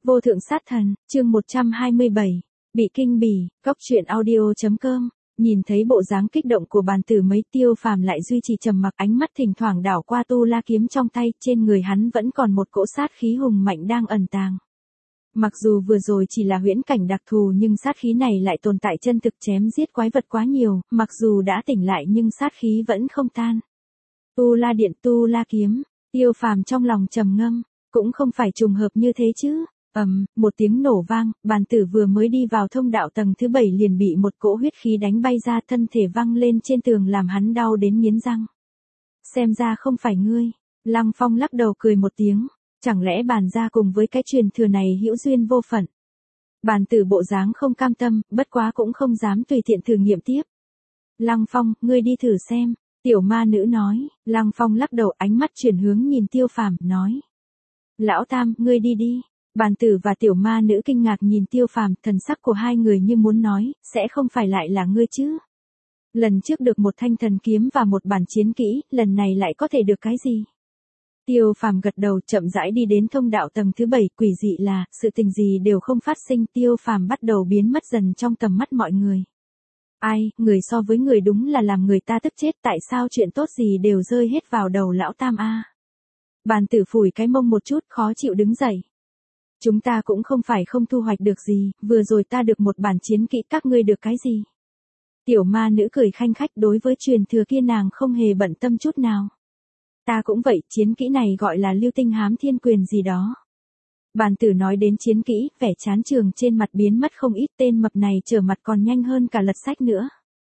Vô thượng sát thần, chương 127, bị kinh bỉ, góc truyện audio.com. Nhìn thấy bộ dáng kích động của bàn tử mấy, Tiêu Phàm lại duy trì trầm mặc, ánh mắt thỉnh thoảng đảo qua tu la kiếm trong tay, trên người hắn vẫn còn một cỗ sát khí hùng mạnh đang ẩn tàng. Mặc dù vừa rồi chỉ là huyễn cảnh đặc thù nhưng sát khí này lại tồn tại chân thực, chém giết quái vật quá nhiều, mặc dù đã tỉnh lại nhưng sát khí vẫn không tan. Tu la điện, tu la kiếm, Tiêu Phàm trong lòng trầm ngâm, cũng không phải trùng hợp như thế chứ. Một tiếng nổ vang, bàn tử vừa mới đi vào thông đạo tầng thứ 7 liền bị một cỗ huyết khí đánh bay ra, thân thể văng lên trên tường làm hắn đau đến nghiến răng. Xem ra không phải ngươi. Lăng Phong lắc đầu cười một tiếng, chẳng lẽ bàn gia cùng với cái truyền thừa này hữu duyên vô phận. Bàn tử bộ dáng không cam tâm, bất quá cũng không dám tùy tiện thử nghiệm tiếp. Lăng Phong, ngươi đi thử xem, tiểu ma nữ nói. Lăng Phong lắc đầu, ánh mắt chuyển hướng nhìn Tiêu Phàm, nói. Lão Tam, ngươi đi đi. Bàn tử và tiểu ma nữ kinh ngạc nhìn Tiêu Phàm, thần sắc của hai người như muốn nói, sẽ không phải lại là ngươi chứ. Lần trước được một thanh thần kiếm và một bản chiến kỹ, lần này lại có thể được cái gì? Tiêu Phàm gật đầu, chậm rãi đi đến thông đạo tầng thứ 7, quỷ dị là, sự tình gì đều không phát sinh, Tiêu Phàm bắt đầu biến mất dần trong tầm mắt mọi người. Ai, người so với người đúng là làm người ta tức chết, tại sao chuyện tốt gì đều rơi hết vào đầu lão Tam a? Bàn tử phủi cái mông một chút, khó chịu đứng dậy. Chúng ta cũng không phải không thu hoạch được gì, vừa rồi ta được một bản chiến kỹ, các ngươi được cái gì? Tiểu ma nữ cười khanh khách, đối với truyền thừa kia nàng không hề bận tâm chút nào. Ta cũng vậy, chiến kỹ này gọi là lưu tinh hám thiên quyền gì đó. Bàn tử nói đến chiến kỹ, vẻ chán trường trên mặt biến mất không ít, tên mập này trở mặt còn nhanh hơn cả lật sách nữa.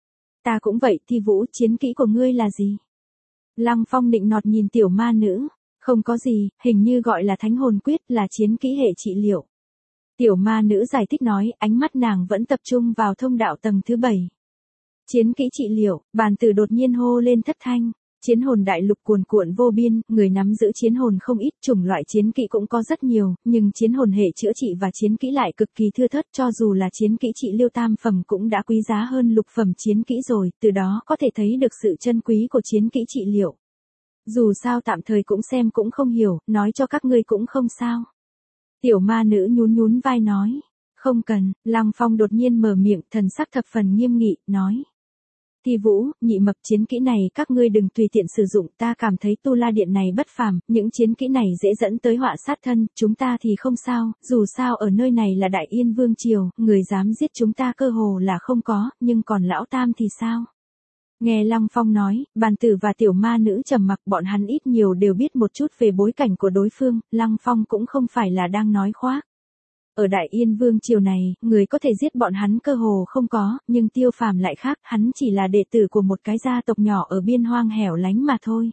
Ta cũng vậy, Thi Vũ, chiến kỹ của ngươi là gì? Lăng Phong nịnh nọt nhìn tiểu ma nữ. Không có gì, hình như gọi là thánh hồn quyết, là chiến kỹ hệ trị liệu. Tiểu ma nữ giải thích nói, ánh mắt nàng vẫn tập trung vào thông đạo tầng thứ 7. Chiến kỹ trị liệu, bàn tử đột nhiên hô lên thất thanh. Chiến hồn đại lục cuồn cuộn vô biên, người nắm giữ chiến hồn không ít, chủng loại chiến kỹ cũng có rất nhiều, nhưng chiến hồn hệ chữa trị và chiến kỹ lại cực kỳ thưa thớt, cho dù là chiến kỹ trị liệu tam phẩm cũng đã quý giá hơn lục phẩm chiến kỹ rồi, từ đó có thể thấy được sự chân quý của chiến kỹ trị liệu. Dù sao tạm thời cũng xem cũng không hiểu, nói cho các ngươi cũng không sao. Tiểu ma nữ nhún nhún vai nói. Không cần. Lăng Phong đột nhiên mở miệng, thần sắc thập phần nghiêm nghị, nói. Thi Vũ, nhị mập, chiến kỹ này các ngươi đừng tùy tiện sử dụng, ta cảm thấy tu la điện này bất phàm, những chiến kỹ này dễ dẫn tới họa sát thân, chúng ta thì không sao, dù sao ở nơi này là Đại Yên Vương Triều, người dám giết chúng ta cơ hồ là không có, nhưng còn lão Tam thì sao? Nghe Lăng Phong nói, bàn tử và tiểu ma nữ trầm mặc, bọn hắn ít nhiều đều biết một chút về bối cảnh của đối phương, Lăng Phong cũng không phải là đang nói khoác. Ở Đại Yên Vương Triều này, người có thể giết bọn hắn cơ hồ không có, nhưng Tiêu Phàm lại khác, hắn chỉ là đệ tử của một cái gia tộc nhỏ ở biên hoang hẻo lánh mà thôi.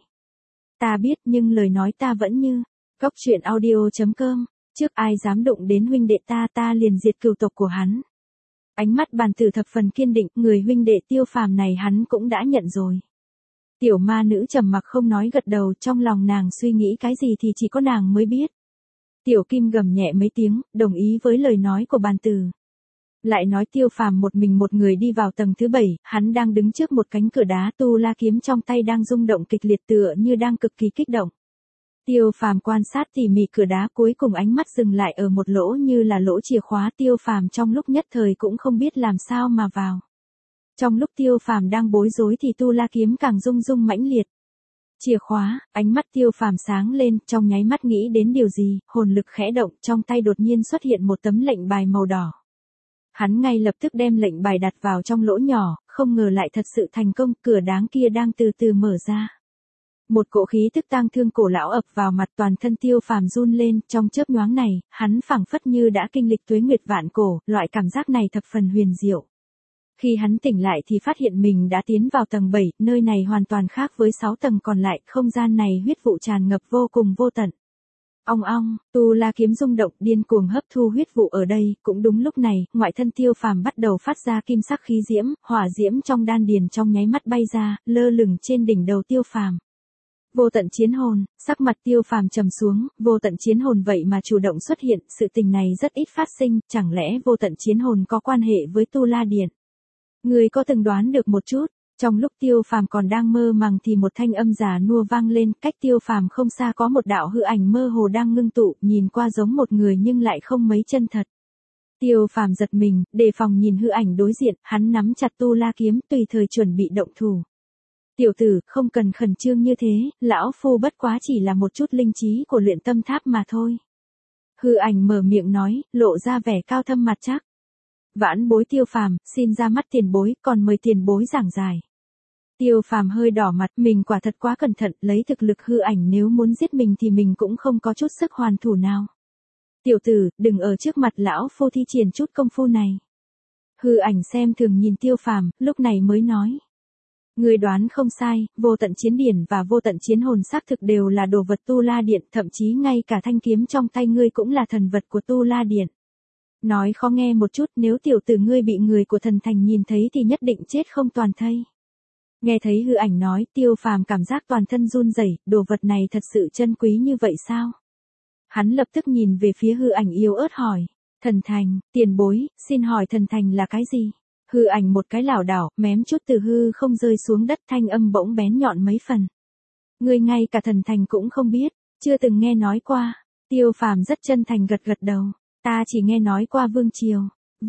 Ta biết, nhưng lời nói ta vẫn như, góc truyện audio.com, trước ai dám đụng đến huynh đệ ta liền diệt cừu tộc của hắn. Ánh mắt bàn tử thập phần kiên định, người huynh đệ Tiêu Phàm này hắn cũng đã nhận rồi. Tiểu ma nữ trầm mặc không nói, gật đầu, trong lòng nàng suy nghĩ cái gì thì chỉ có nàng mới biết. Tiểu Kim gầm nhẹ mấy tiếng, đồng ý với lời nói của bàn tử. Lại nói Tiêu Phàm một mình một người đi vào tầng thứ 7, hắn đang đứng trước một cánh cửa đá, tu la kiếm trong tay đang rung động kịch liệt tựa như đang cực kỳ kích động. Tiêu Phàm quan sát tỉ mỉ cửa đá, cuối cùng ánh mắt dừng lại ở một lỗ như là lỗ chìa khóa, Tiêu Phàm trong lúc nhất thời cũng không biết làm sao mà vào. Trong lúc Tiêu Phàm đang bối rối thì tu la kiếm càng rung rung mãnh liệt. Chìa khóa, ánh mắt Tiêu Phàm sáng lên, trong nháy mắt nghĩ đến điều gì, hồn lực khẽ động, trong tay đột nhiên xuất hiện một tấm lệnh bài màu đỏ. Hắn ngay lập tức đem lệnh bài đặt vào trong lỗ nhỏ, không ngờ lại thật sự thành công, cửa đáng kia đang từ từ mở ra. Một cỗ khí tức tang thương cổ lão ập vào mặt, toàn thân Tiêu Phàm run lên, trong chớp nhoáng này, hắn phảng phất như đã kinh lịch tuế nguyệt vạn cổ, loại cảm giác này thập phần huyền diệu. Khi hắn tỉnh lại thì phát hiện mình đã tiến vào tầng 7, nơi này hoàn toàn khác với 6 tầng còn lại, không gian này huyết vụ tràn ngập vô cùng vô tận. Ong ong, tu la kiếm rung động, điên cuồng hấp thu huyết vụ ở đây, cũng đúng lúc này, ngoại thân Tiêu Phàm bắt đầu phát ra kim sắc khí diễm, hỏa diễm trong đan điền trong nháy mắt bay ra, lơ lửng trên đỉnh đầu Tiêu Phàm. Vô tận chiến hồn, sắc mặt Tiêu Phàm trầm xuống, vô tận chiến hồn vậy mà chủ động xuất hiện, sự tình này rất ít phát sinh, chẳng lẽ vô tận chiến hồn có quan hệ với tu la điện? Người có từng đoán được một chút, Trong lúc Tiêu Phàm còn đang mơ màng thì một thanh âm già nua vang lên, cách Tiêu Phàm không xa có một đạo hư ảnh mơ hồ đang ngưng tụ, nhìn qua giống một người nhưng lại không mấy chân thật. Tiêu Phàm giật mình, đề phòng nhìn hư ảnh đối diện, hắn nắm chặt tu la kiếm tùy thời chuẩn bị động thủ. Tiểu tử, không cần khẩn trương như thế, lão phu bất quá chỉ là một chút linh trí của luyện tâm tháp mà thôi. Hư ảnh mở miệng nói, lộ ra vẻ cao thâm mặt chắc. Vãn bối Tiêu Phàm, xin ra mắt tiền bối, còn mời tiền bối giảng giải. Tiêu Phàm hơi đỏ mặt, mình quả thật quá cẩn thận, lấy thực lực hư ảnh nếu muốn giết mình thì mình cũng không có chút sức hoàn thủ nào. Tiểu tử, đừng ở trước mặt lão phu thi triển chút công phu này. Hư ảnh xem thường nhìn Tiêu Phàm, lúc này mới nói. Ngươi đoán không sai, vô tận chiến điển và vô tận chiến hồn xác thực đều là đồ vật Tu La Điện, thậm chí ngay cả thanh kiếm trong tay ngươi cũng là thần vật của Tu La Điện. Nói khó nghe một chút, nếu tiểu tử ngươi bị người của thần thành nhìn thấy thì nhất định chết không toàn thây. Nghe thấy hư ảnh nói, Tiêu Phàm cảm giác toàn thân run rẩy, đồ vật này thật sự chân quý như vậy sao? Hắn lập tức nhìn về phía hư ảnh yếu ớt hỏi. Thần thành, tiền bối, xin hỏi thần thành là cái gì? Hư ảnh một cái lảo đảo, mém chút từ hư không rơi xuống đất, thanh âm bỗng bén nhọn mấy phần. Ngươi ngay cả thần thành cũng không biết, chưa từng nghe nói qua. Tiêu Phàm rất chân thành gật gật đầu. Ta chỉ nghe nói qua Vương Triều.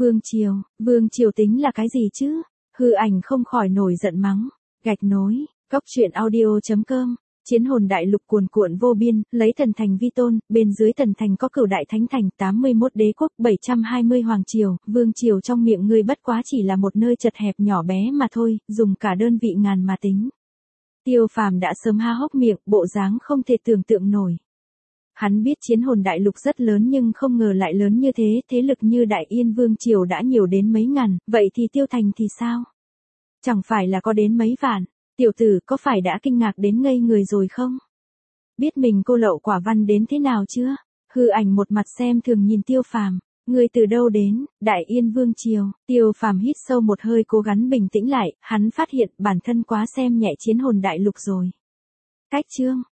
Vương Triều tính là cái gì chứ? Hư ảnh không khỏi nổi giận mắng. Gạch nối, góc truyện audio.com. Chiến hồn đại lục cuồn cuộn vô biên, lấy thần thành vi tôn, bên dưới thần thành có cửu đại thánh thành, 81 đế quốc, 720 hoàng triều, vương triều trong miệng ngươi bất quá chỉ là một nơi chật hẹp nhỏ bé mà thôi, dùng cả đơn vị ngàn mà tính. Tiêu Phàm đã sớm há hốc miệng, bộ dáng không thể tưởng tượng nổi. Hắn biết chiến hồn đại lục rất lớn nhưng không ngờ lại lớn như thế, thế lực như Đại Yên Vương Triều đã nhiều đến mấy ngàn, vậy thì Tiêu Thành thì sao? Chẳng phải là có đến mấy vạn? Tiểu tử có phải đã kinh ngạc đến ngây người rồi không? Biết mình cô lậu quả văn đến thế nào chưa? Hư ảnh một mặt xem thường nhìn Tiêu Phàm. Ngươi từ đâu đến? Đại Yên Vương Triều. Tiêu Phàm hít sâu một hơi cố gắng bình tĩnh lại, hắn phát hiện bản thân quá xem nhẹ chiến hồn đại lục rồi. Cách chương